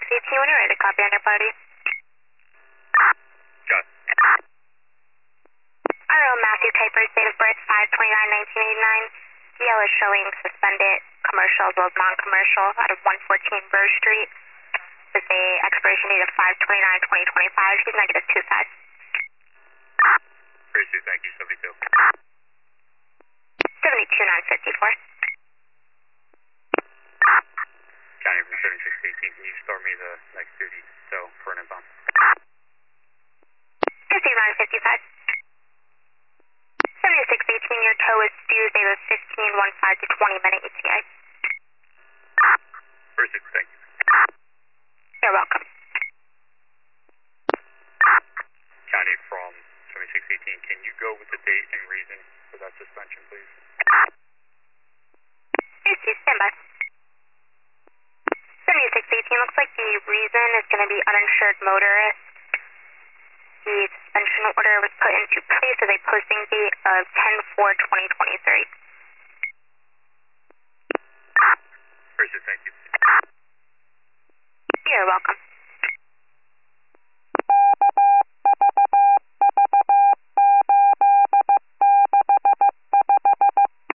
when you're ready to copy on your party. Got it. RO Matthew Kuiper's date of birth 5/29/1989. DL is showing suspended commercial as well as non-commercial out of 114 Burr Street with a expiration date of 5/29/2025. She's negative 25. Appreciate it, thank you, 72. 72,954. County from 7618, can you store me the next duty so for an inbound? 5955. 7618, your tow is due date of 15:15 to 20-minute ETA. Appreciate it, thank you. You're welcome. County from 7618, can you go with the date and reason for that suspension, please? Yes, stand by. 7618, looks like the reason is going to be uninsured motorist. The suspension order was put into place with a posting date of 10/4/2023.